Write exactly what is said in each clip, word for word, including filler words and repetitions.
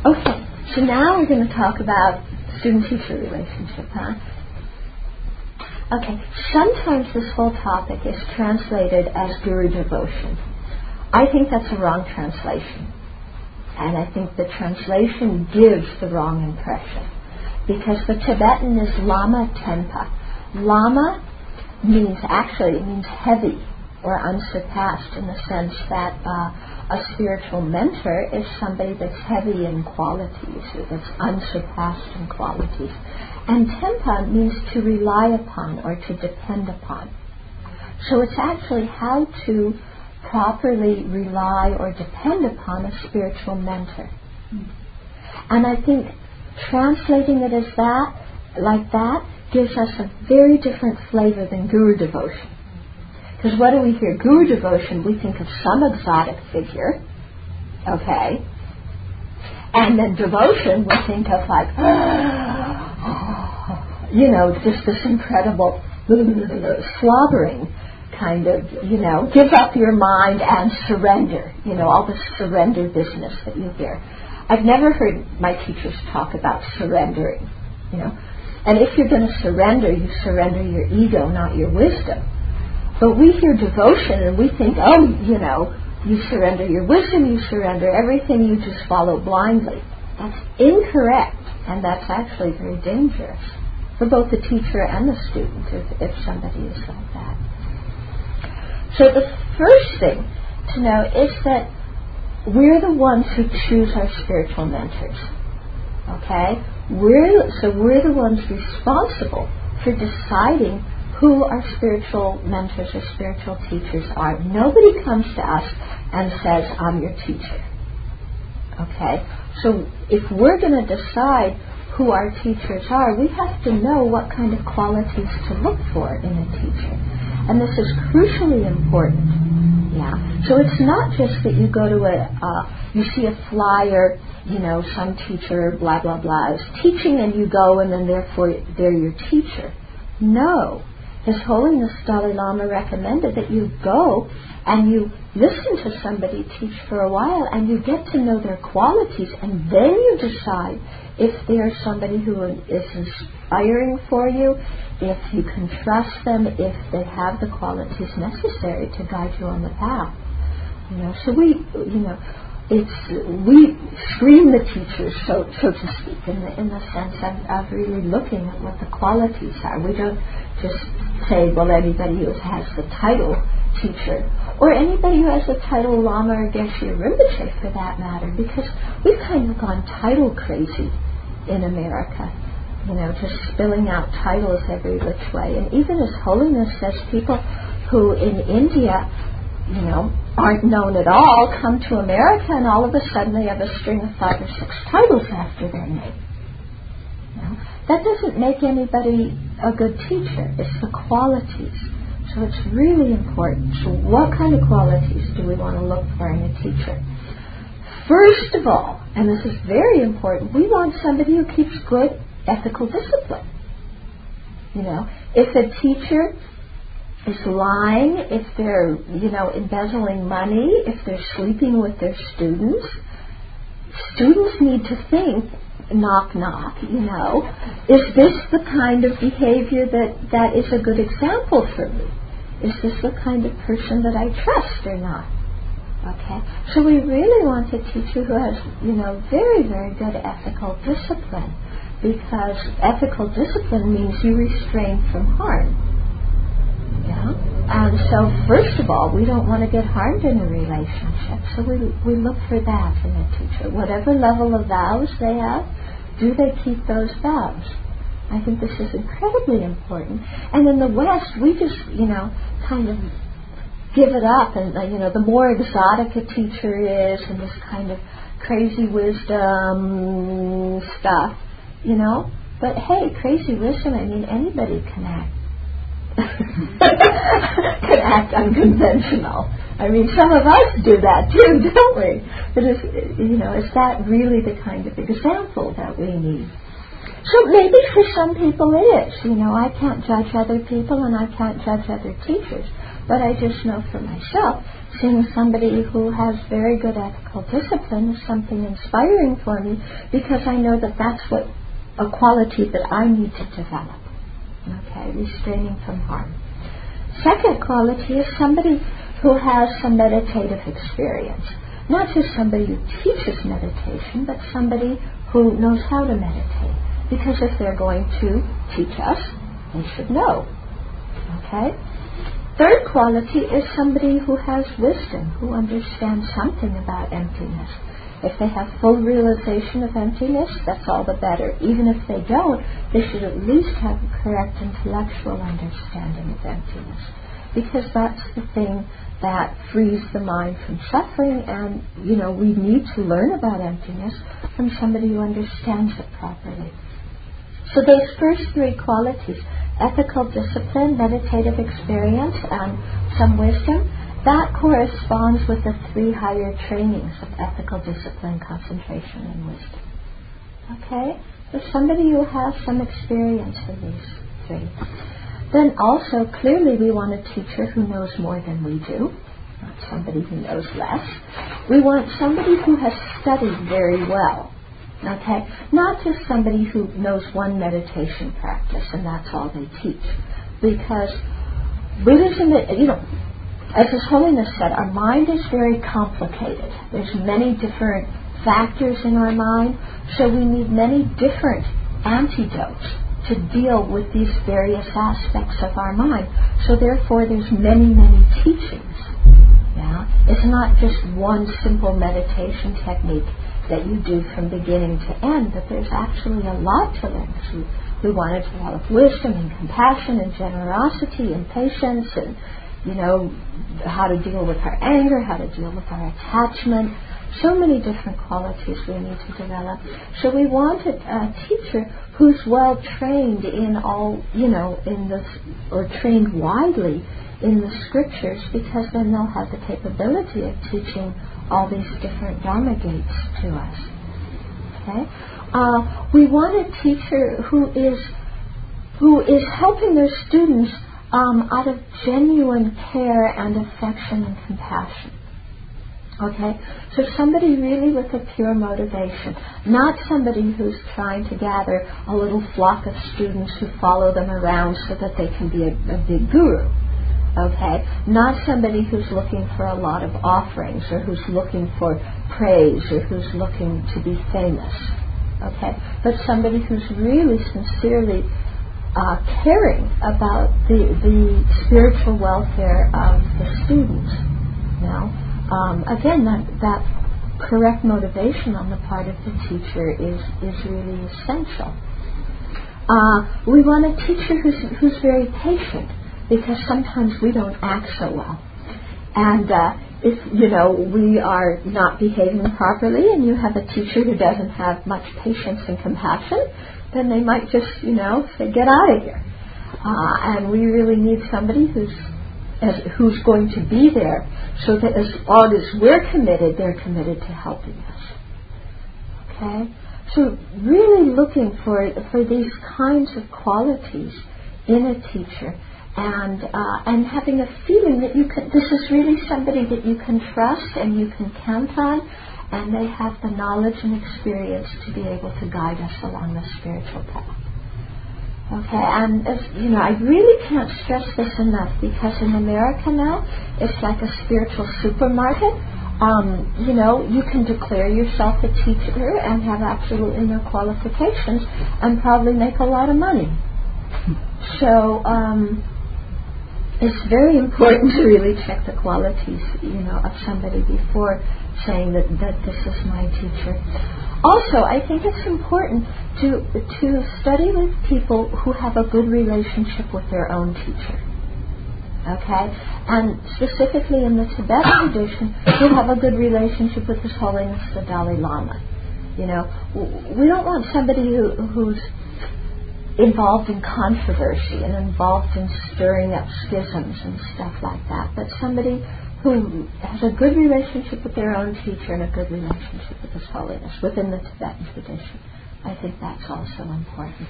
Okay, so now we're going to talk about student-teacher relationship, huh? Okay, sometimes this whole topic is translated as guru devotion. I think that's a wrong translation. And I think the translation gives the wrong impression. Because the Tibetan is Lama Tenpa. Lama means, actually, it means heavy or unsurpassed, in the sense that uh, a spiritual mentor is somebody that's heavy in qualities, or that's unsurpassed in qualities. And Tenpa means to rely upon or to depend upon. So it's actually how to properly rely or depend upon a spiritual mentor. And I think translating it as that, like that, gives us a very different flavor than guru devotion. Because what do we hear? Guru devotion, we think of some exotic figure, okay? And then devotion, we think of like, you know, just this incredible slobbering kind of, you know, give up your mind and surrender, you know, all this surrender business that you hear. I've never heard my teachers talk about surrendering, you know. And if you're going to surrender, you surrender your ego, not your wisdom. But we hear devotion and we think, oh, you know, you surrender your wisdom, you surrender everything, you just follow blindly. That's incorrect, and that's actually very dangerous for both the teacher and the student if, if somebody is like that. So the first thing to know is that we're the ones who choose our spiritual mentors. Okay? We're, so we're the ones responsible for deciding who our spiritual mentors or spiritual teachers are. Nobody comes to us and says, I'm your teacher. Okay? So if we're going to decide who our teachers are, we have to know what kind of qualities to look for in a teacher. And this is crucially important. Yeah. So it's not just that you go to a, uh, you see a flyer, you know, some teacher, blah, blah, blah, is teaching and you go and then therefore they're your teacher. No. His Holiness Dalai Lama recommended that you go and you listen to somebody teach for a while and you get to know their qualities, and then you decide if they're somebody who is inspiring for you, if you can trust them, if they have the qualities necessary to guide you on the path. You know, so we, you know, it's we screen the teachers, so so to speak, in the in the sense of, of really looking at what the qualities are. We don't just say, well, anybody who has the title teacher, or anybody who has the title Lama or Geshe or Rinpoche for that matter, because we've kind of gone title crazy in America. You know, just spilling out titles every which way. And even His Holiness says people who in India, you know, aren't known at all, come to America and all of a sudden they have a string of five or six titles after their name. You know? That doesn't make anybody a good teacher. It's the qualities. So it's really important. So what kind of qualities do we want to look for in a teacher? First of all, and this is very important, we want somebody who keeps good ethical discipline. You know, if a teacher is lying, if they're, you know, embezzling money, if they're sleeping with their students, students need to think, knock, knock, you know, is this the kind of behavior that, that is a good example for me? Is this the kind of person that I trust or not? Okay? So we really want a teacher who has, you know, very, very good ethical discipline, because ethical discipline means you restrain from harm. Yeah? And so, first of all, we don't want to get harmed in a relationship. So we we look for that in a teacher. Whatever level of vows they have, do they keep those vows? I think this is incredibly important. And in the West, we just, you know, kind of give it up. And, uh, you know, the more exotic a teacher is and this kind of crazy wisdom stuff, you know. But, hey, crazy wisdom, I mean, anybody can act. can act unconventional. I mean, some of us do that too, don't we? But is, you know, is that really the kind of example that we need? So maybe for some people it is. You know, I can't judge other people and I can't judge other teachers, but I just know for myself, seeing somebody who has very good ethical discipline is something inspiring for me, because I know that that's what a quality that I need to develop. Okay, restraining from harm. Second quality is somebody who has some meditative experience. Not just somebody who teaches meditation, but somebody who knows how to meditate. Because if they're going to teach us, they should know. Okay? Third quality is somebody who has wisdom, who understands something about emptiness. If they have full realization of emptiness, that's all the better. Even if they don't, they should at least have a correct intellectual understanding of emptiness. Because that's the thing that frees the mind from suffering, and, you know, we need to learn about emptiness from somebody who understands it properly. So those first three qualities, ethical discipline, meditative experience, and some wisdom, that corresponds with the three higher trainings of ethical discipline, concentration, and wisdom. Okay? So somebody who has some experience in these three. Then also, clearly we want a teacher who knows more than we do, not somebody who knows less. We want somebody who has studied very well. Okay? Not just somebody who knows one meditation practice and that's all they teach. Because Buddhism, you know, as His Holiness said, our mind is very complicated. There's many different factors in our mind, so we need many different antidotes to deal with these various aspects of our mind. So therefore there's many, many teachings. Yeah? It's not just one simple meditation technique that you do from beginning to end, but there's actually a lot to learn. So we want to develop wisdom and compassion and generosity and patience and, you know, how to deal with our anger, how to deal with our attachment. So many different qualities we need to develop. So we want a, a teacher who's well trained in all, you know, in this, or trained widely in the scriptures, because then they'll have the capability of teaching all these different Dharma gates to us. Okay? Uh, we want a teacher who is who is helping their students um, out of genuine care and affection and compassion. Okay? So somebody really with a pure motivation, not somebody who's trying to gather a little flock of students who follow them around so that they can be a, a big guru. Okay? Not somebody who's looking for a lot of offerings, or who's looking for praise, or who's looking to be famous. Okay? But somebody who's really sincerely uh, caring about the, the spiritual welfare of the students. Now, um, again, that, that correct motivation on the part of the teacher is, is really essential. Uh, we want a teacher who's, who's very patient, because sometimes we don't act so well. And uh, if, you know, we are not behaving properly and you have a teacher who doesn't have much patience and compassion, then they might just, you know, say, get out of here. Uh, and we really need somebody who's as, who's going to be there, so that as long as we're committed, they're committed to helping us. Okay? So really looking for, for these kinds of qualities in a teacher, and uh, and having a feeling that you can, this is really somebody that you can trust and you can count on, and they have the knowledge and experience to be able to guide us along the spiritual path. Okay, and as, you know, I really can't stress this enough, because in America now, it's like a spiritual supermarket. Um, you know, you can declare yourself a teacher and have absolutely no qualifications and probably make a lot of money. So, um, it's very important to really check the qualities, you know, of somebody before saying that, that this is my teacher. Also, I think it's important to to study with people who have a good relationship with their own teacher. Okay? And specifically in the Tibetan tradition, who have a good relationship with His Holiness the Dalai Lama. You know, we don't want somebody who, who's involved in controversy and involved in stirring up schisms and stuff like that, but somebody who has a good relationship with their own teacher and a good relationship with His Holiness within the Tibetan tradition. I think that's also important.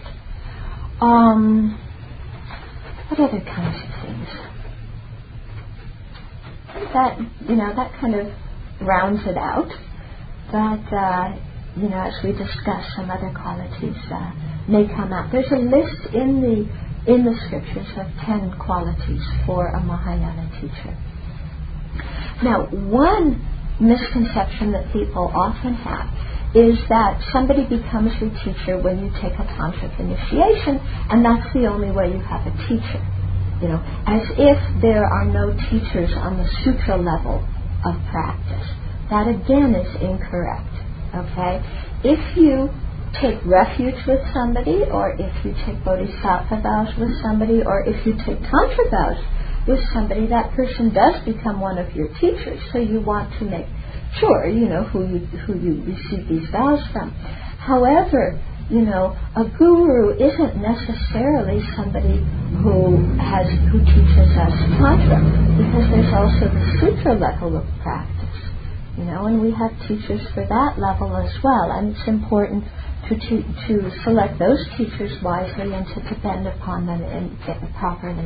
Um, what other kinds of things? that, you know, that kind of rounds it out. But, uh, you know, as we discuss, some other qualities uh, may come out. There's a list in the in the scriptures of ten qualities for a Mahayana teacher. Now, one misconception that people often have is that somebody becomes your teacher when you take a tantric initiation, and that's the only way you have a teacher. You know, as if there are no teachers on the sutra level of practice. That again is incorrect. Okay? If you take refuge with somebody, or if you take bodhisattva vows with somebody, or if you take tantra vows with somebody, that person does become one of your teachers. So you want to make sure, you know, who you who you receive these vows from. However, you know, a guru isn't necessarily somebody who has who teaches us tantra, because there's also the sutra level of practice. You know, and we have teachers for that level as well, and it's important to te- to select those teachers wisely and to depend upon them in, in, properly.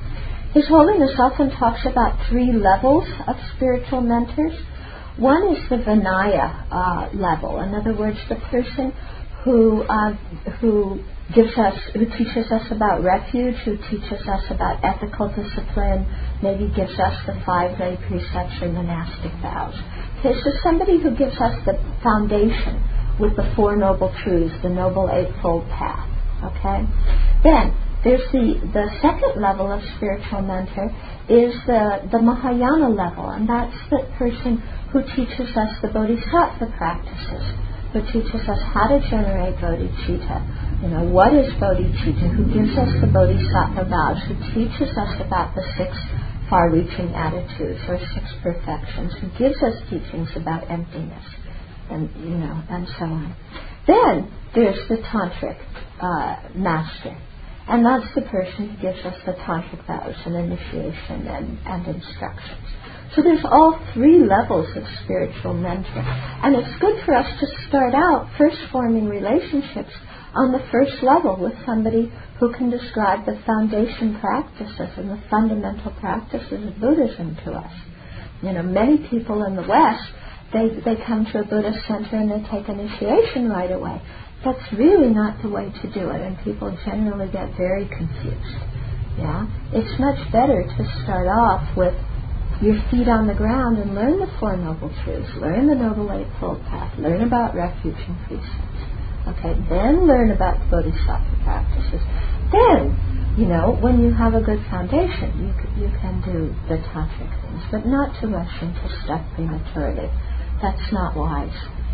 His Holiness often talks about three levels of spiritual mentors. One is the Vinaya uh, level. In other words, the person who uh, who gives us, who teaches us about refuge, who teaches us about ethical discipline, maybe gives us the five lay precepts or monastic vows. Okay, so somebody who gives us the foundation with the Four Noble Truths, the Noble Eightfold Path. Okay? Then, there's the, the second level of spiritual mentor is the, the Mahayana level, and that's the person who teaches us the Bodhisattva practices, who teaches us how to generate bodhicitta. You know, what is bodhicitta? Who gives us the Bodhisattva vows, who teaches us about the six far-reaching attitudes or six perfections, who gives us teachings about emptiness, and you know, and so on. Then there's the tantric uh, master, and that's the person who gives us the tantric vows and initiation and, and instructions. So there's all three levels of spiritual mentoring, and it's good for us to start out first forming relationships on the first level with somebody who can describe the foundation practices and the fundamental practices of Buddhism to us. You know, many people in the West, they, they come to a Buddhist center and they take initiation right away. That's really not the way to do it, and people generally get very confused. Yeah? It's much better to start off with your feet on the ground and learn the Four Noble Truths, learn the Noble Eightfold Path, learn about refuge and precepts. Okay, then learn about the Bodhisattva practices. Then, you know, when you have a good foundation, you c- you can do the tantric things, but not to rush into stuff prematurely. That's not wise.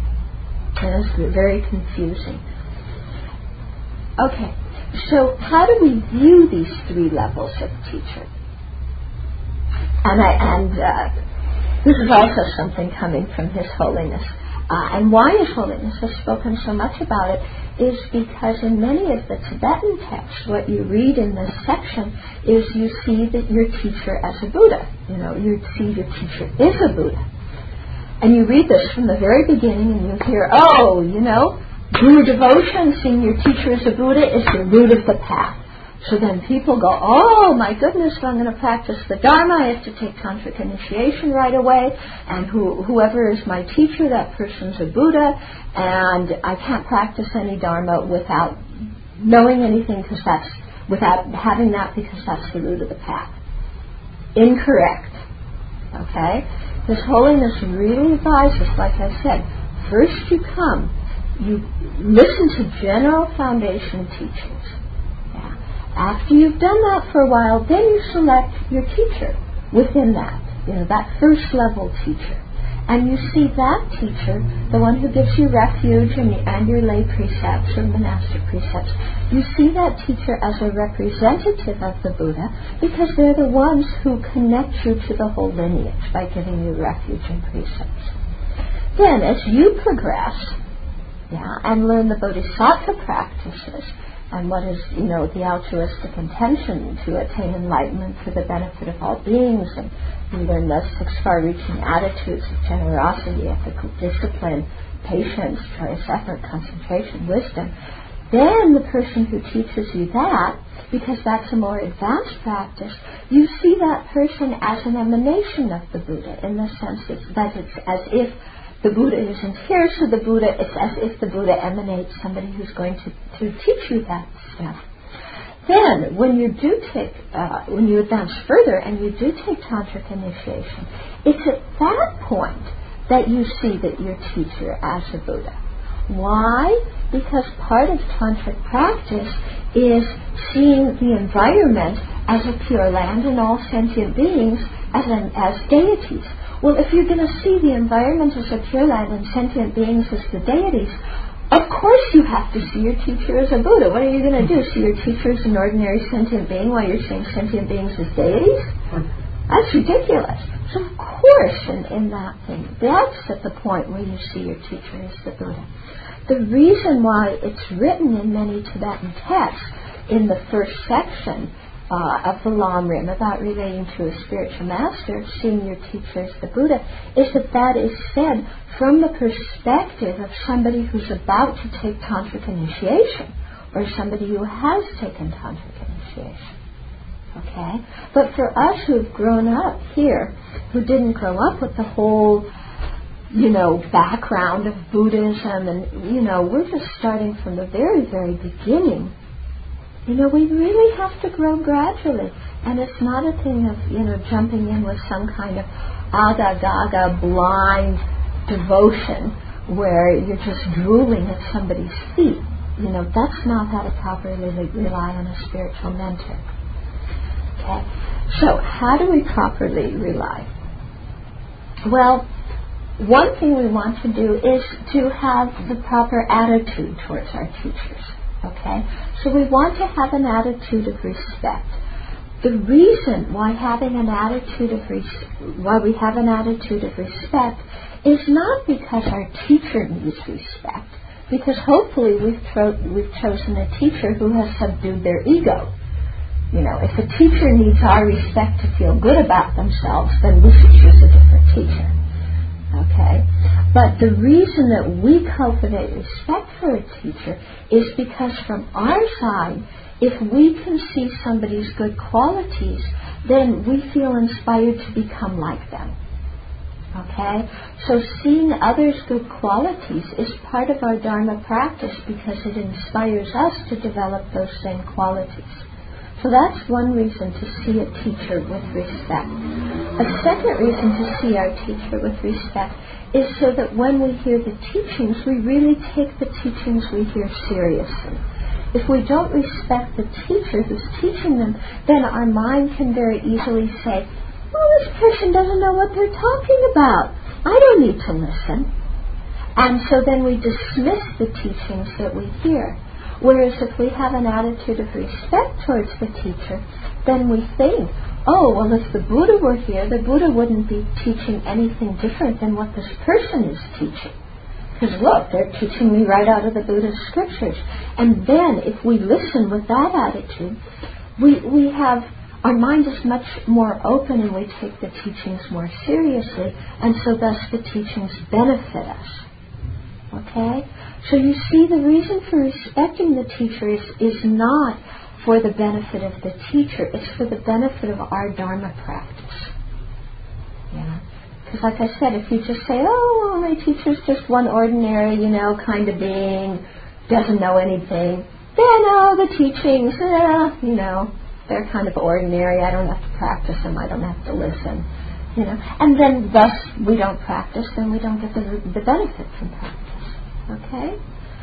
And it's very confusing. Okay, so how do we view these three levels of teacher? And I and uh, this is also something coming from His Holiness. Uh, and why His Holiness has spoken so much about it is because in many of the Tibetan texts, what you read in this section is you see that your teacher as a Buddha. You know, you see your teacher is a Buddha. And you read this from the very beginning and you hear, oh, you know, Guru devotion, seeing your teacher as a Buddha is the root of the path. So then people go, oh my goodness, if I'm going to practice the Dharma, I have to take tantric initiation right away, and who, whoever is my teacher, that person's a Buddha, and I can't practice any Dharma without knowing anything, because that's, without having that, because that's the root of the path. Incorrect. Okay? His Holiness really advises, like I said, first you come, you listen to general foundation teachings. After you've done that for a while, then you select your teacher within that, you know, that first level teacher. And you see that teacher, the one who gives you refuge and, and your lay precepts or monastic precepts, you see that teacher as a representative of the Buddha, because they're the ones who connect you to the whole lineage by giving you refuge and precepts. Then, as you progress, yeah, and learn the Bodhisattva practices, and what is, you know, the altruistic intention to attain enlightenment for the benefit of all beings, and you learn the six far-reaching attitudes of generosity, ethical discipline, patience, choice, effort, concentration, wisdom. then the person who teaches you that, because that's a more advanced practice, you see that person as an emanation of the Buddha, in the sense that it's as if the Buddha isn't here, so the Buddha, it's as if the Buddha emanates somebody who's going to, to teach you that stuff. Then, when you do take, uh, when you advance further and you do take tantric initiation, it's at that point that you see that your teacher as a Buddha. Why? Because part of tantric practice is seeing the environment as a pure land and all sentient beings as an, as deities. Well, if you're going to see the environment as a pure land and sentient beings as the deities, of course you have to see your teacher as a Buddha. What are you going to do? See your teacher as an ordinary sentient being while you're seeing sentient beings as deities? That's ridiculous. So of course in, in that thing, that's at the point where you see your teacher as the Buddha. The reason why it's written in many Tibetan texts in the first section uh, of the Lamrim about relating to a spiritual master, seeing your teacher as the Buddha, is that that is said from the perspective of somebody who's about to take tantric initiation, or somebody who has taken tantric initiation. Okay? But for us who have grown up here, who didn't grow up with the whole, you know, background of Buddhism, and, you know, we're just starting from the very, very beginning, you know, we really have to grow gradually. And it's not a thing of, you know, jumping in with some kind of aga-gaga blind devotion where you're just drooling at somebody's feet. You know, that's not how to properly rely on a spiritual mentor. Okay? So, how do we properly rely? Well, one thing we want to do is to have the proper attitude towards our teachers. Okay? So we want to have an attitude of respect. The reason why having an attitude of res- why we have an attitude of respect is not because our teacher needs respect, because hopefully we've, tro- we've chosen a teacher who has subdued their ego. You know, if a teacher needs our respect to feel good about themselves, then we should choose a different teacher. Okay? But the reason that we cultivate respect for a teacher is because from our side, if we can see somebody's good qualities, then we feel inspired to become like them. Okay? So seeing others' good qualities is part of our Dharma practice because it inspires us to develop those same qualities. So that's one reason to see a teacher with respect. A second reason to see our teacher with respect is so that when we hear the teachings, we really take the teachings we hear seriously. If we don't respect the teacher who's teaching them, then our mind can very easily say, well, this person doesn't know what they're talking about. I don't need to listen. And so then we dismiss the teachings that we hear. Whereas if we have an attitude of respect towards the teacher, then we think, oh, well, if the Buddha were here, the Buddha wouldn't be teaching anything different than what this person is teaching. Because look, they're teaching me right out of the Buddha's scriptures. And then if we listen with that attitude, we, we have, our mind is much more open and we take the teachings more seriously, and so thus the teachings benefit us. Okay? So you see, the reason for respecting the teacher is, is not for the benefit of the teacher, it's for the benefit of our Dharma practice. Yeah. Because like I said, if you just say, oh, well, my teacher's just one ordinary, you know, kind of being, doesn't know anything, then, oh, the teachings, eh, you know, they're kind of ordinary, I don't have to practice them, I don't have to listen. You know, and then thus we don't practice, then we don't get the, the benefit from practice. Okay?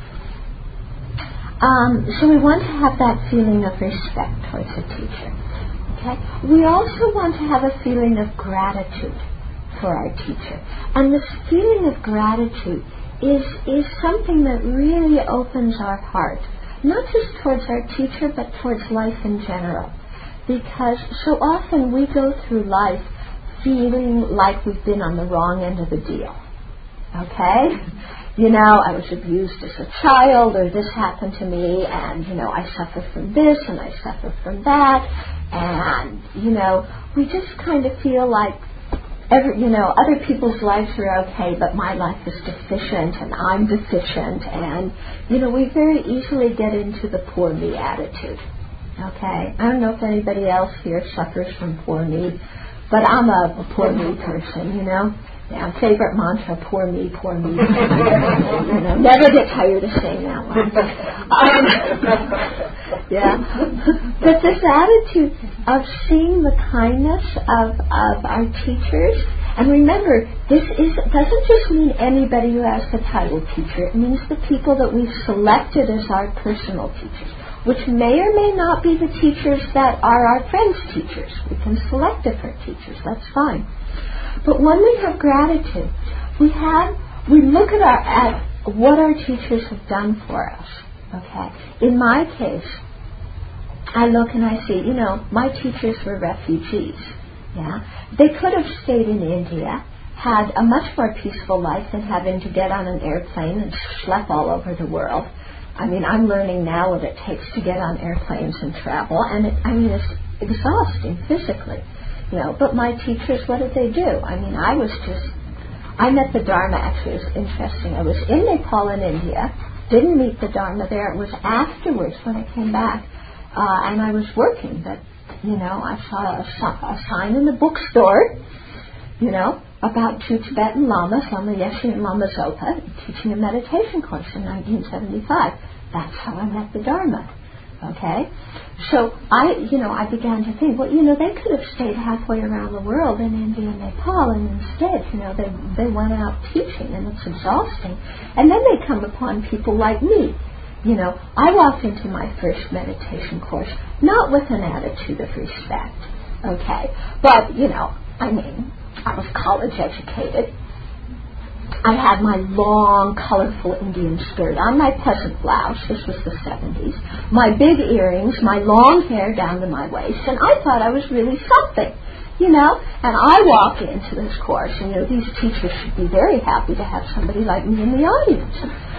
Um, so we want to have that feeling of respect towards the teacher. Okay? We also want to have a feeling of gratitude for our teacher. And this feeling of gratitude is, is something that really opens our heart, not just towards our teacher, but towards life in general. Because so often we go through life feeling like we've been on the wrong end of the deal. Okay? You know, I was abused as a child, or this happened to me, and, you know, I suffer from this, and I suffer from that, and, you know, we just kind of feel like every, you know, other people's lives are okay, but my life is deficient, and I'm deficient, and, you know, we very easily get into the poor me attitude. Okay? I don't know if anybody else here suffers from poor me, but I'm a, a poor me person, you know? Yeah, favorite mantra, poor me, poor me. You know, never get tired of saying that one. Um, yeah. But this attitude of seeing the kindness of, of our teachers, and remember, this is doesn't just mean anybody who has the title teacher. It means the people that we've selected as our personal teachers, which may or may not be the teachers that are our friends' teachers. We can select different teachers. That's fine. But when we have gratitude, we have we look at our at what our teachers have done for us. Okay. In my case, I look and I see, you know, my teachers were refugees. Yeah. They could have stayed in India, had a much more peaceful life than having to get on an airplane and schlep all over the world. I mean, I'm learning now what it takes to get on airplanes and travel, and it, I mean, it's exhausting physically. You know, but my teachers, what did they do? I mean, I was just, I met the Dharma, actually, it was interesting. I was in Nepal and India, didn't meet the Dharma there. It was afterwards when I came back, uh, and I was working that, you know, I saw a, a sign in the bookstore, you know, about two Tibetan lamas, Lama Yeshe and Lama Zopa, teaching a meditation course in nineteen seventy-five. That's how I met the Dharma. Okay? So I, you know, I began to think, well, you know, they could have stayed halfway around the world in India and Nepal, and instead, you know, they they went out teaching, and it's exhausting. And then they come upon people like me. You know, I walked into my first meditation course not with an attitude of respect, okay? But, you know, I mean, I was college educated. I had my long, colorful Indian skirt on, my peasant blouse, this was the seventies, my big earrings, my long hair down to my waist, and I thought I was really something, you know? And I walked into this course, and, you know, these teachers should be very happy to have somebody like me in the audience.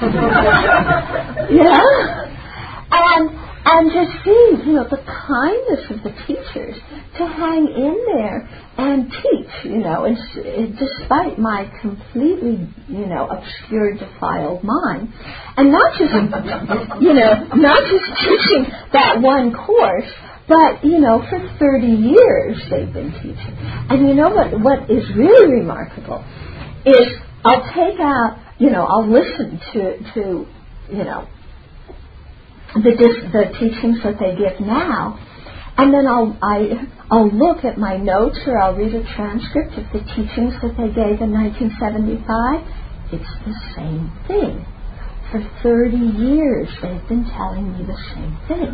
You know? And, and just seeing, you know, the kindness of the teachers to hang in there and teach, you know, and, and despite my completely, you know, obscure, defiled mind, and not just, you know, not just teaching that one course, but, you know, for thirty years they've been teaching. And you know what, what is really remarkable is I'll take out, you know, I'll listen to, to you know, the, dis- the teachings that they give now, and then I'll, I, I'll look at my notes, or I'll read a transcript of the teachings that they gave in nineteen seventy-five. It's the same thing. For thirty years, they've been telling me the same thing.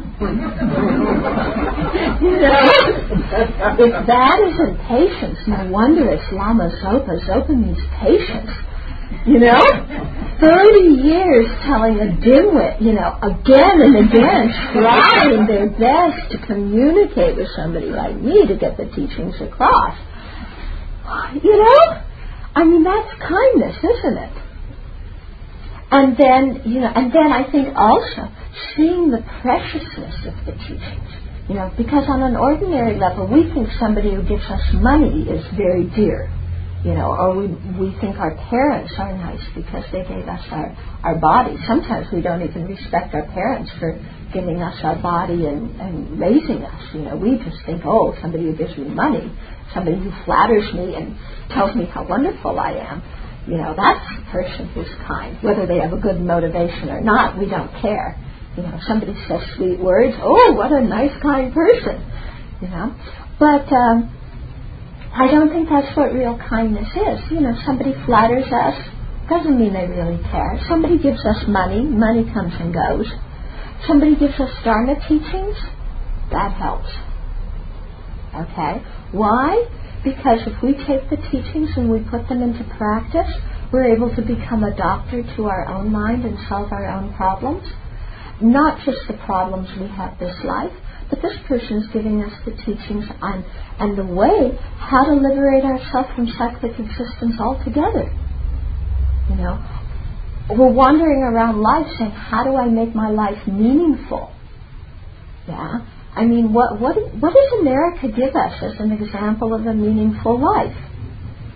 You know? If that isn't patience, no wonder it's Lama Zopa. Zopa means patience. You know? thirty years telling a dimwit, you know, again and again, trying their best to communicate with somebody like me to get the teachings across. You know? I mean, that's kindness, isn't it? And then, you know, and then I think also seeing the preciousness of the teachings. You know, because on an ordinary level, we think somebody who gives us money is very dear. You know, or we we think our parents are nice because they gave us our, our body. Sometimes we don't even respect our parents for giving us our body and, and raising us. You know, we just think, oh, somebody who gives me money, somebody who flatters me and tells me how wonderful I am. You know, that's the person who's kind. Whether they have a good motivation or not, we don't care. You know, somebody says sweet words, oh, what a nice, kind person. You know, but um, I don't think that's what real kindness is. You know, somebody flatters us, doesn't mean they really care. Somebody gives us money, money comes and goes. Somebody gives us Dharma teachings, that helps. Okay? Why? Because if we take the teachings and we put them into practice, we're able to become a doctor to our own mind and solve our own problems. Not just the problems we have this life, but this person is giving us the teachings on and the way how to liberate ourselves from cyclic existence altogether. You know, we're wandering around life saying, how do I make my life meaningful? Yeah. I mean, what what what does America give us as an example of a meaningful life?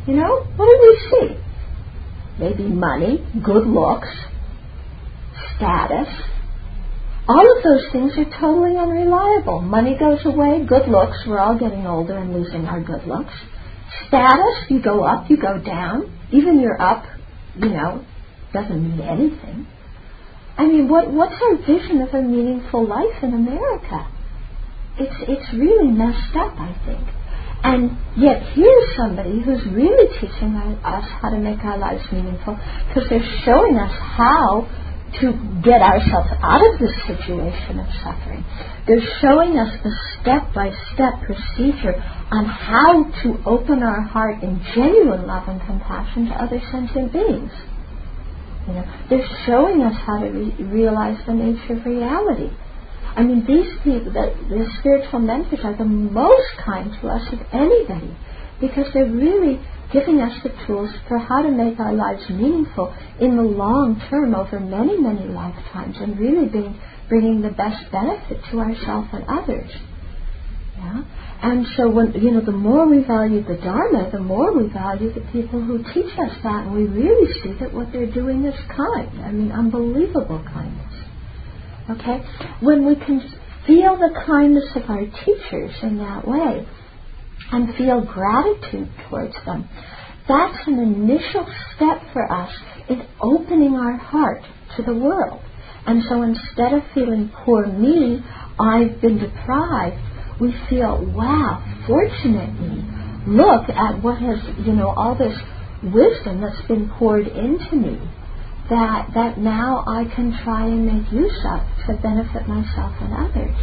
You know, what do we see? Maybe money, good looks, status. All of those things are totally unreliable. Money goes away, good looks, we're all getting older and losing our good looks. Status, you go up, you go down. Even your up, you know, doesn't mean anything. I mean, what what's our vision of a meaningful life in America? It's it's really messed up, I think. And yet here's somebody who's really teaching us how to make our lives meaningful, because they're showing us how to get ourselves out of this situation of suffering. They're showing us the step-by-step procedure on how to open our heart in genuine love and compassion to other sentient beings. You know, they're showing us how to re- realize the nature of reality. I mean, these people, the, the spiritual mentors, are the most kind to us of anybody, because they're really giving us the tools for how to make our lives meaningful in the long term, over many, many lifetimes, and really being, bringing the best benefit to ourselves and others. Yeah? And so, when, you know, the more we value the Dharma, the more we value the people who teach us that, and we really see that what they're doing is kind. I mean, unbelievable kindness. Okay? When we can feel the kindness of our teachers in that way, and feel gratitude towards them, that's an initial step for us in opening our heart to the world. And so instead of feeling, poor me, I've been deprived, we feel, wow, fortunate me. Look at what has, you know, all this wisdom that's been poured into me, that, that now I can try and make use of to benefit myself and others.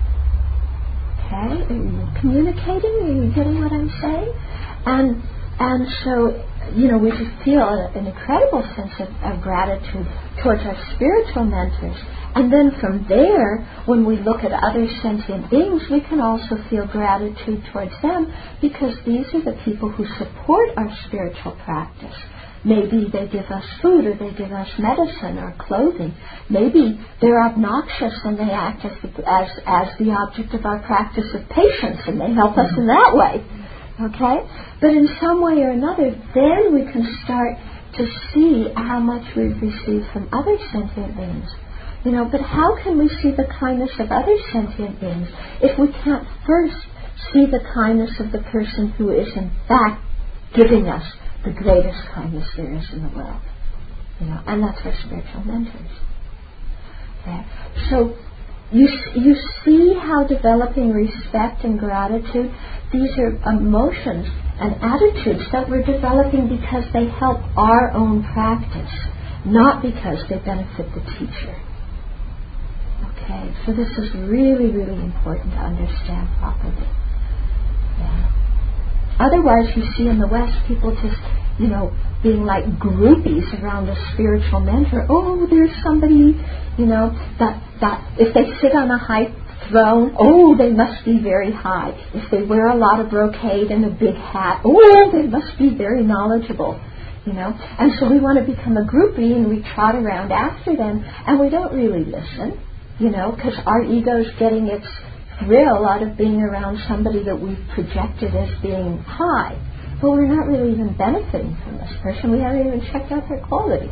Okay, are you communicating? Are you getting what I'm saying? And and so, you know, we just feel an incredible sense of, of gratitude towards our spiritual mentors. And then from there, when we look at other sentient beings, we can also feel gratitude towards them, because these are the people who support our spiritual practice. Maybe they give us food, or they give us medicine or clothing. Maybe they're obnoxious and they act as the, as, as the object of our practice of patience, and they help us in that way. Okay? But in some way or another, then we can start to see how much we've received from other sentient beings. You know, but how can we see the kindness of other sentient beings if we can't first see the kindness of the person who is in fact giving us the greatest kindness there is in the world? You know, and that's our spiritual mentors. Okay? So you you see how developing respect and gratitude, these are emotions and attitudes that we're developing because they help our own practice, not because they benefit the teacher. Okay, so this is really, really important to understand properly. Yeah. Otherwise, you see in the West, people just, you know, being like groupies around a spiritual mentor. Oh, there's somebody, you know, that, that if they sit on a high throne, oh, they must be very high. If they wear a lot of brocade and a big hat, oh, they must be very knowledgeable. You know, and so we want to become a groupie, and we trot around after them, and we don't really listen, you know, because our ego's getting its thrill out of being around somebody that we've projected as being high. But we're not really even benefiting from this person. We haven't even checked out their qualities.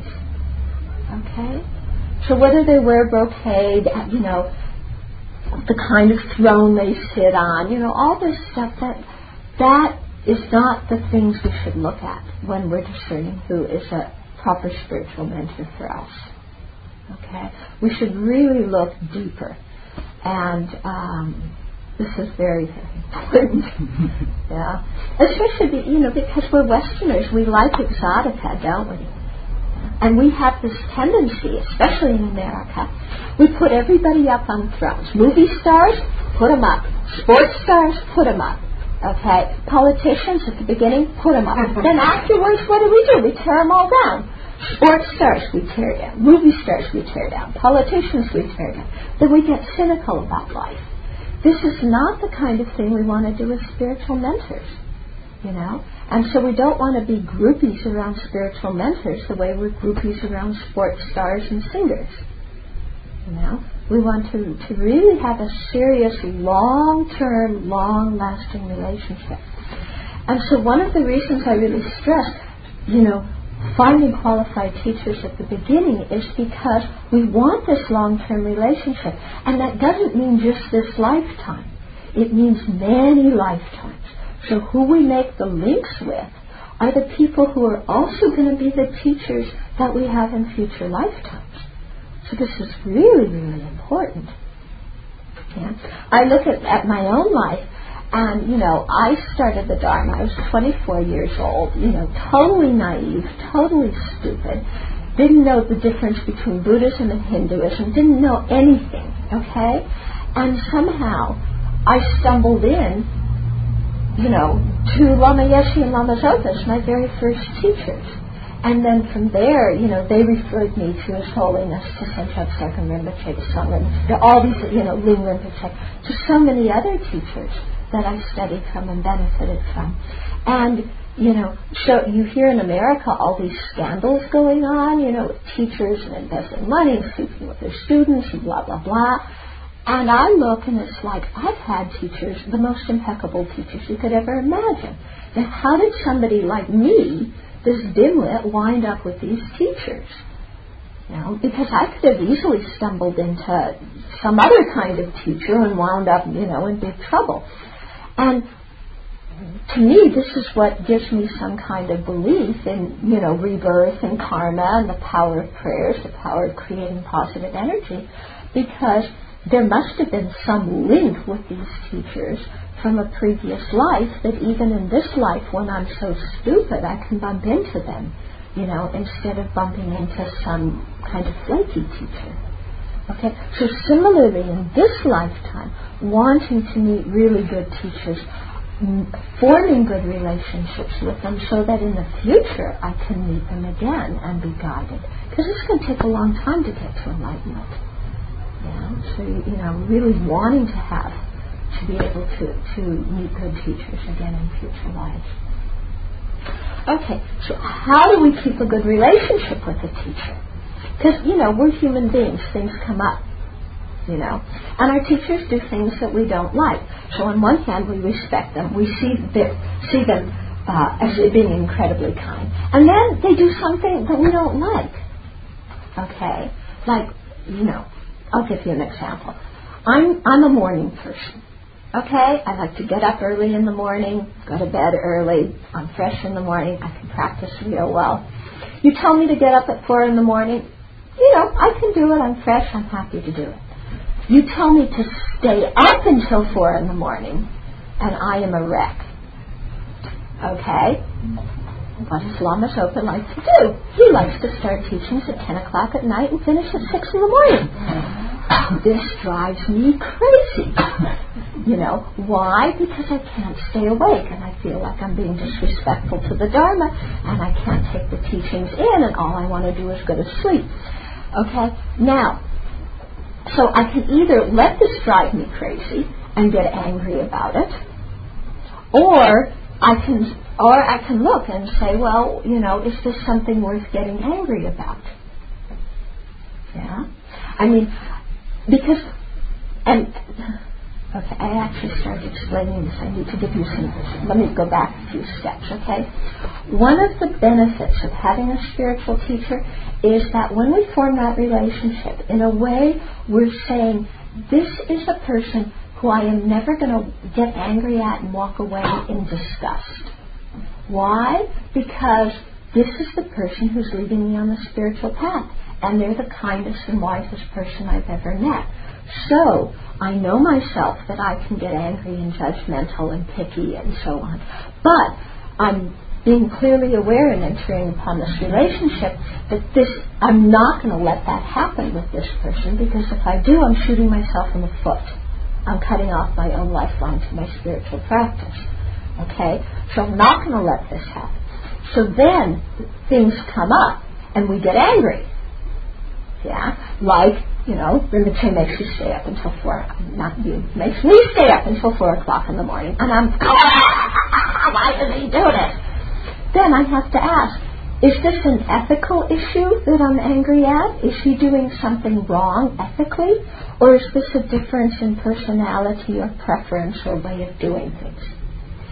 Okay? So whether they wear brocade, you know, the kind of throne they sit on, you know, all this stuff, that that is not the things we should look at when we're discerning who is a proper spiritual mentor for us. Okay? We should really look deeper. And um, this is very, very important. Yeah. Especially, you know, because we're Westerners, we like exotica, don't we? And we have this tendency, especially in America, we put everybody up on thrones. Movie stars, put them up. Sports stars, put them up. Okay? Politicians at the beginning, put them up. Then afterwards, what do we do? We tear them all down. Sports stars, we tear down. Movie stars, we tear down. Politicians, we tear down. Then we get cynical about life. This is not the kind of thing we want to do with spiritual mentors, you know. And so we don't want to be groupies around spiritual mentors the way we're groupies around sports stars and singers, you know. We want to, to really have a serious, long-term, long-lasting relationship. And so one of the reasons I really stress, you know, finding qualified teachers at the beginning is because we want this long-term relationship. And that doesn't mean just this lifetime. It means many lifetimes. So who we make the links with are the people who are also going to be the teachers that we have in future lifetimes. So this is really, really important. Yeah. I look at, at my own life, and, you know, I started the Dharma. I was twenty-four years old, you know, totally naive, totally stupid, didn't know the difference between Buddhism and Hinduism, didn't know anything, okay? And somehow I stumbled in, you know, to Lama Yeshe and Lama Zopas, my very first teachers. And then from there, you know, they referred me to His Holiness, to Senchab Sarkam Rinpoche, to Sangha, to all these, you know, Ling Rinpoche, to so many other teachers that I studied from and benefited from. And, you know, so you hear in America all these scandals going on, you know, with teachers and investing money and sleeping with their students and blah, blah, blah. And I look and it's like, I've had teachers, the most impeccable teachers you could ever imagine. Now, how did somebody like me, this dimwit, wind up with these teachers? You know, because I could have easily stumbled into some other kind of teacher and wound up, you know, in big trouble. And to me, this is what gives me some kind of belief in, you know, rebirth and karma and the power of prayers, the power of creating positive energy, because there must have been some link with these teachers from a previous life that even in this life, when I'm so stupid, I can bump into them, you know, instead of bumping into some kind of flaky teacher. Okay, so similarly in this lifetime, wanting to meet really good teachers, m- forming good relationships with them so that in the future I can meet them again and be guided. Because it's going to take a long time to get to enlightenment. Yeah, so, you, you know, really wanting to have, to be able to, to meet good teachers again in future lives. Okay, so how do we keep a good relationship with a teacher? Because, you know, we're human beings. Things come up, you know. And our teachers do things that we don't like. So on one hand, we respect them. We see, their, see them uh, as being incredibly kind. And then they do something that we don't like. Okay? Like, you know, I'll give you an example. I'm, I'm a morning person. Okay? I like to get up early in the morning, go to bed early. I'm fresh in the morning. I can practice real well. You tell me to get up at four in the morning, you know, I can do it. I'm fresh. I'm happy to do it. You tell me to stay up until four in the morning, and I am a wreck. Okay? What does Lama Zopa like to do? He likes to start teachings at ten o'clock at night and finish at six in the morning. This drives me crazy. You know, why? Because I can't stay awake and I feel like I'm being disrespectful to the Dharma and I can't take the teachings in and all I want to do is go to sleep. Okay? Now, so I can either let this drive me crazy and get angry about it, or I can or I can look and say, well, you know, is this something worth getting angry about? Yeah? I mean, because, and, okay, I actually started explaining this. I need to give you some, let me go back a few steps, okay? One of the benefits of having a spiritual teacher is that when we form that relationship, in a way, we're saying, this is a person who I am never going to get angry at and walk away in disgust. Why? Because this is the person who's leading me on the spiritual path, and they're the kindest and wisest person I've ever met. So, I know myself that I can get angry and judgmental and picky and so on. But I'm being clearly aware and entering upon this relationship that this, I'm not going to let that happen with this person, because if I do, I'm shooting myself in the foot. I'm cutting off my own lifeline to my spiritual practice. Okay? So I'm not going to let this happen. So then things come up and we get angry. Yeah? Like, you know, Rinpoche makes you stay up until four, not you, makes me stay up until four o'clock in the morning. And I'm, why does he do this? Then I have to ask, is this an ethical issue that I'm angry at? Is he doing something wrong ethically? Or is this a difference in personality or preference or way of doing things?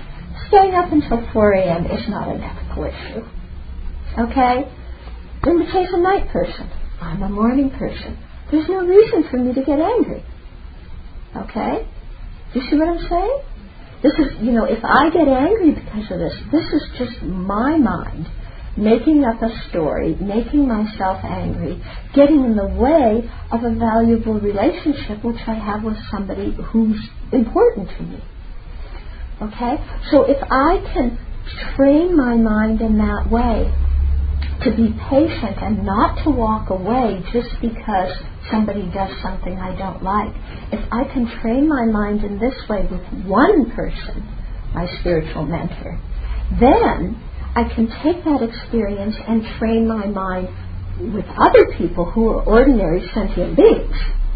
Staying up until four a.m. is not an ethical issue. Okay? In the case of night person, I'm a morning person. There's no reason for me to get angry. Okay? Do you see what I'm saying? This is, you know, if I get angry because of this, this is just my mind making up a story, making myself angry, getting in the way of a valuable relationship which I have with somebody who's important to me. Okay? So if I can train my mind in that way to be patient and not to walk away just because somebody does something I don't like, if I can train my mind in this way with one person, my spiritual mentor, then I can take that experience and train my mind with other people who are ordinary sentient beings.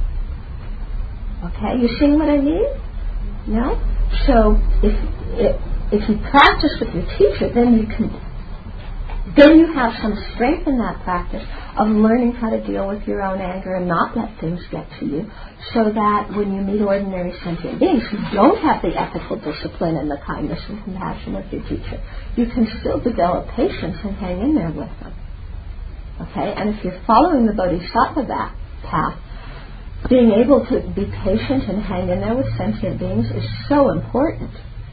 Okay, you seeing what I mean? No? So if if, if you practice with your teacher, then you can then you have some strength in that practice of learning how to deal with your own anger and not let things get to you, so that when you meet ordinary sentient beings who don't have the ethical discipline and the kindness and compassion of your teacher, you can still develop patience and hang in there with them. Okay? And if you're following the Bodhisattva path, being able to be patient and hang in there with sentient beings is so important.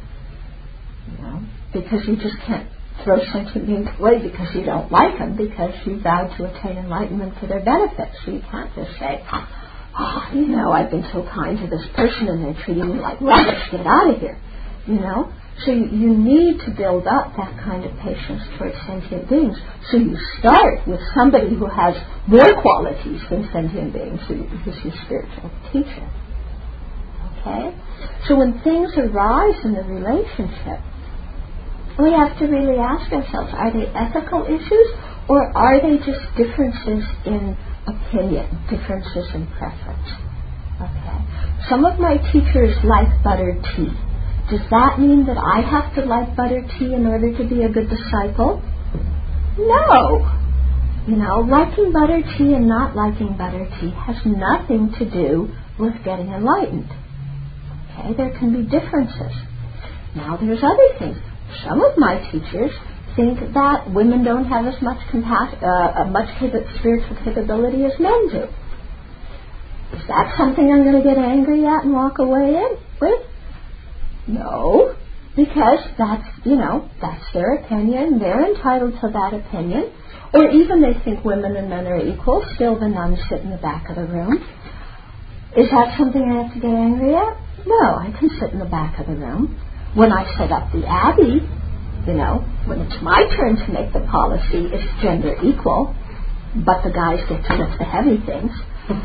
You know? Because you just can't throw sentient beings away because you don't like them, because you vowed to attain enlightenment for their benefit. So you can't just say, oh, you know, I've been so kind to this person and they're treating me like rubbish, get out of here. You know? So you, you need to build up that kind of patience towards sentient beings. So you start with somebody who has more qualities than sentient beings, who, who's your spiritual teacher. Okay? So when things arise in the relationship, we have to really ask ourselves, are they ethical issues, or are they just differences in opinion, differences in preference? Okay. Some of my teachers like buttered tea. Does that mean that I have to like buttered tea in order to be a good disciple? No. You know, liking buttered tea and not liking buttered tea has nothing to do with getting enlightened. Okay, there can be differences. Now there's other things. Some of my teachers think that women don't have as much compa- uh, much capa- spiritual capability as men do. Is that something I'm going to get angry at and walk away in with? No, because that's, you know, that's their opinion. They're entitled to that opinion. Or even they think women and men are equal. Still the nuns sit in the back of the room. Is that something I have to get angry at? No, I can sit in the back of the room. When I set up the Abbey, you know, when it's my turn to make the policy, it's gender equal, but the guys get to lift the heavy things.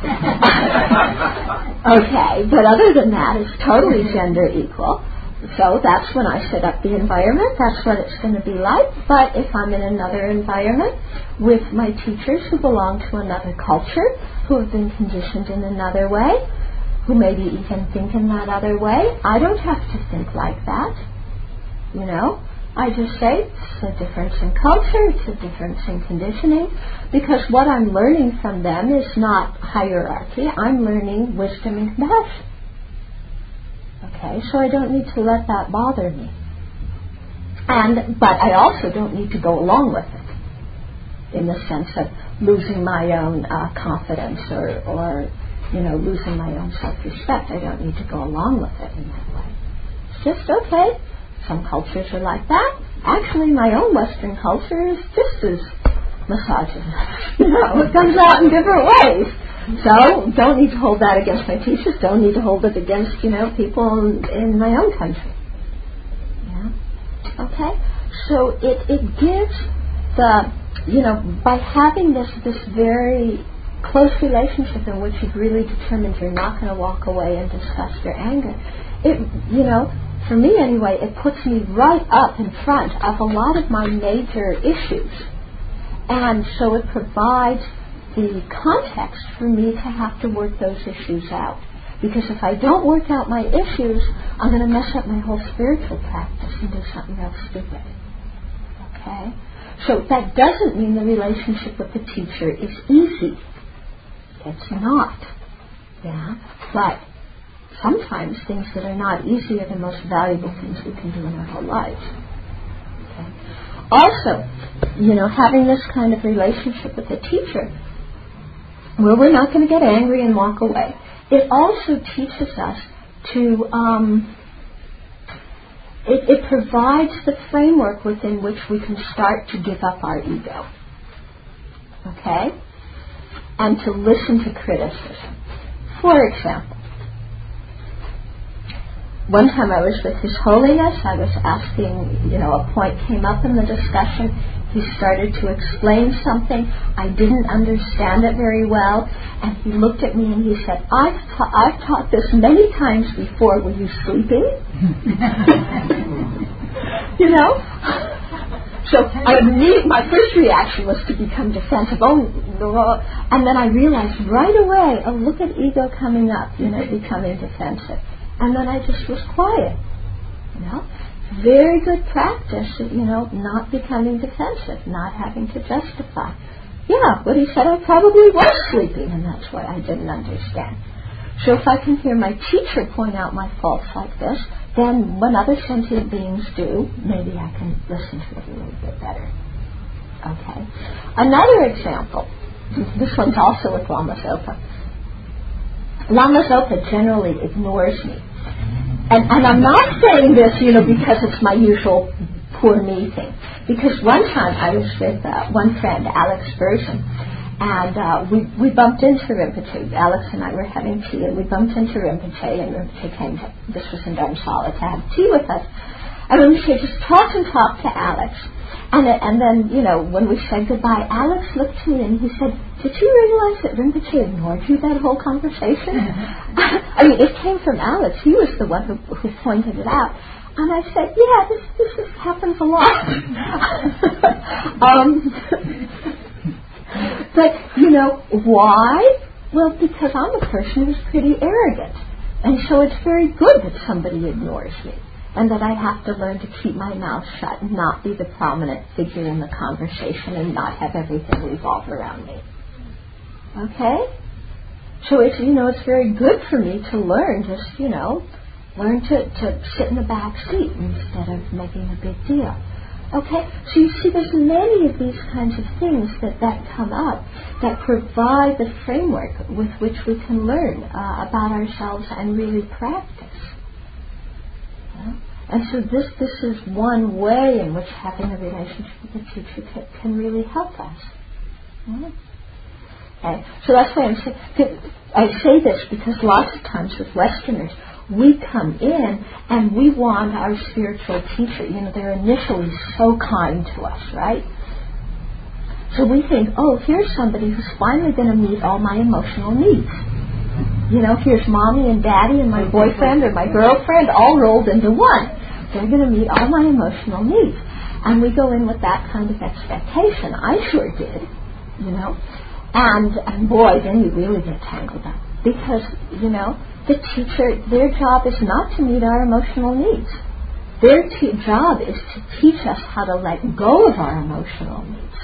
Okay, but other than that, it's totally gender equal. So that's when I set up the environment. That's what it's going to be like. But if I'm in another environment with my teachers who belong to another culture, who have been conditioned in another way, who maybe even think in that other way, I don't have to think like that. You know? I just say it's a difference in culture, it's a difference in conditioning, because what I'm learning from them is not hierarchy. I'm learning wisdom and compassion. Okay, so I don't need to let that bother me. And but I also don't need to go along with it, in the sense of losing my own uh, confidence or, or you know, losing my own self-respect. I don't need to go along with it in that way. It's just okay. Some cultures are like that. Actually, my own Western culture is just as misogynist. You know, it comes out in different ways. So, don't need to hold that against my teachers. Don't need to hold it against, you know, people in, in my own country. Yeah. Okay? So, it, it gives the, you know, by having this, this very close relationship in which you've really determined you're not going to walk away and discuss your anger, it, you know, for me anyway, it puts me right up in front of a lot of my major issues. And so it provides the context for me to have to work those issues out. Because if I don't work out my issues, I'm going to mess up my whole spiritual practice and do something real stupid. Okay? So that doesn't mean the relationship with the teacher is easy. It's not. Yeah? But sometimes things that are not easy are the most valuable things we can do in our whole lives. Okay. Also, you know, having this kind of relationship with the teacher, where we're not going to get angry and walk away, it also teaches us to, um, it, it provides the framework within which we can start to give up our ego. Okay? And to listen to criticism. For example, one time I was with His Holiness, I was asking, you know, a point came up in the discussion. He started to explain something. I didn't understand it very well. And he looked at me and he said, I've, ta- I've taught this many times before. Were you sleeping? You know? So I need, my first reaction was to become defensive. Oh, no. And then I realized right away, oh, look at ego coming up, you know, becoming defensive. And then I just was quiet. You know, very good practice, you know, not becoming defensive, not having to justify. Yeah, what he said, I probably was sleeping, and that's why I didn't understand. So if I can hear my teacher point out my faults like this, then when other sentient beings do, maybe I can listen to it a little bit better. Okay. Another example, this one's also with Lama Zopa. Lama Zopa generally ignores me. And, and I'm not saying this, you know, because it's my usual poor me thing. Because one time I was with uh, one friend, Alex Burson, and uh, we, we bumped into Rinpoche. Alex and I were having tea, and we bumped into Rinpoche, and Rinpoche came to, this was in Dharamsala, to have tea with us. And Rinpoche just talked and talked to Alex. And, and then, you know, when we said goodbye, Alex looked to me and he said, did you realize that Rinpoche ignored you that whole conversation? I mean, it came from Alex. He was the one who, who pointed it out. And I said, yeah, this, this just happens a lot. um, but, you know, why? Well, because I'm a person who's pretty arrogant. And so it's very good that somebody ignores me. And that I have to learn to keep my mouth shut and not be the prominent figure in the conversation and not have everything revolve around me. Okay? So it's, you know, it's very good for me to learn, just, you know, learn to, to sit in the back seat instead of making a big deal. Okay? So you see there's many of these kinds of things that, that come up that provide the framework with which we can learn uh, about ourselves and really practice. Yeah? And so this this is one way in which having a relationship with the teacher can, can really help us. Yeah? Okay. So that's why I'm saying, I say this because lots of times with Westerners, we come in and we want our spiritual teacher, you know, they're initially so kind to us, right? So we think, oh, here's somebody who's finally going to meet all my emotional needs. You know, here's mommy and daddy and my boyfriend or my girlfriend all rolled into one. They're going to meet all my emotional needs. And we go in with that kind of expectation. I sure did, you know. And, and boy, then you really get tangled up. Because, you know, the teacher, their job is not to meet our emotional needs. Their te- job is to teach us how to let go of our emotional needs.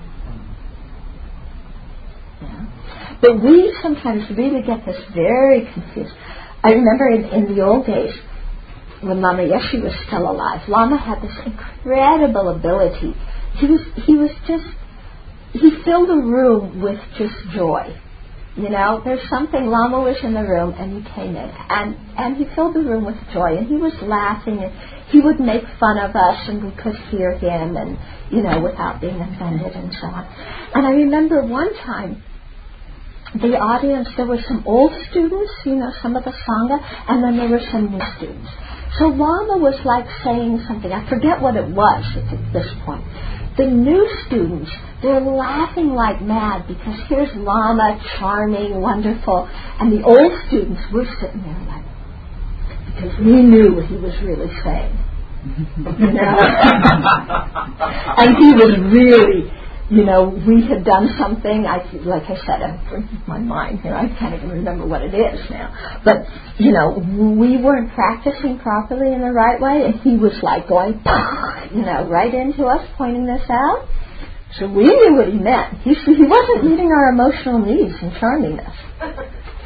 Yeah. But we sometimes really get this very confused. I remember in, in the old days, when Lama Yeshe was still alive, Lama had this incredible ability. He was, he was just, he filled a room with just joy. You know, there's something, Lama was in the room and he came in and, and he filled the room with joy and he was laughing and he would make fun of us and we could hear him and, you know, without being offended and so on. And I remember one time, the audience, there were some old students, you know, some of the Sangha, and then there were some new students. So Lama was like saying something, I forget what it was at this point. The new students, they're laughing like mad because here's Lama, charming, wonderful, and the old students were sitting there like, because we knew what he was really saying. You know? And he was really, you know, we had done something, I, like I said, I'm bringing my mind here, I can't even remember what it is now. But, you know, we weren't practicing properly in the right way, and he was like going, you know, right into us, pointing this out. So we knew what he meant. He, he wasn't meeting our emotional needs and charming us.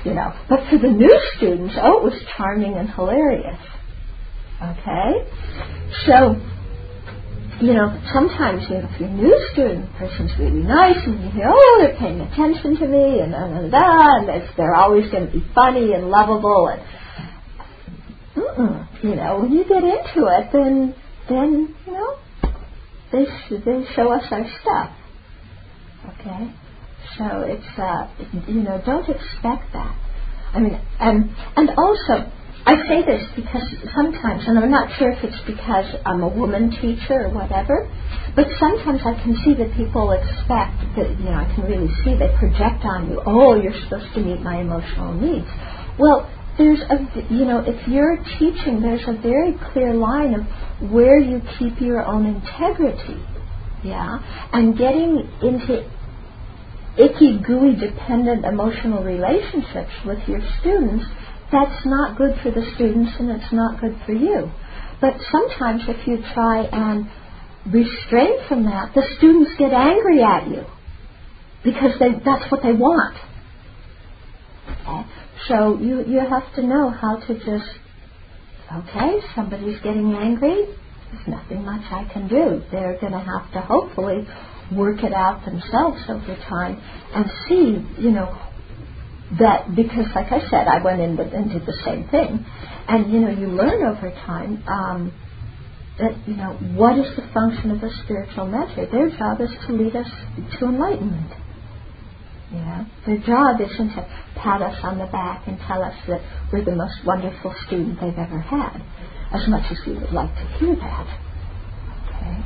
you know. But for the new students, oh, it was charming and hilarious. Okay? So, you know, sometimes, you know, if you're a new student, the person's really nice, and you hear, oh, they're paying attention to me, and da, da, da, and it's, they're always going to be funny and lovable, and, mm-mm, you know, when you get into it, then, then, you know, they, sh- they show us our stuff. Okay? So it's, uh, you know, don't expect that. I mean, and, and also, I say this because sometimes, and I'm not sure if it's because I'm a woman teacher or whatever, but sometimes I can see that people expect that, you know, I can really see they project on you, oh, you're supposed to meet my emotional needs. Well, there's a, you know, if you're teaching, there's a very clear line of where you keep your own integrity, yeah, and getting into icky, gooey, dependent emotional relationships with your students, that's not good for the students and it's not good for you. But sometimes if you try and restrain from that, the students get angry at you because they, that's what they want. Okay? So you, you have to know how to just, okay, somebody's getting angry, there's nothing much I can do. They're going to have to hopefully work it out themselves over time and see, you know, that, because like I said, I went in and did the same thing, and you know, you learn over time um, that, you know, what is the function of a spiritual mentor? Their job is to lead us to enlightenment. You know, their job isn't to pat us on the back and tell us that we're the most wonderful student they've ever had, as much as we would like to hear that. Okay.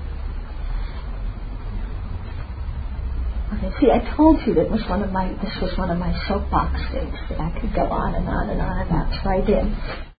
Okay, see, I told you that was one of my, this was one of my soapbox things that I could go on and on and on about, so I did.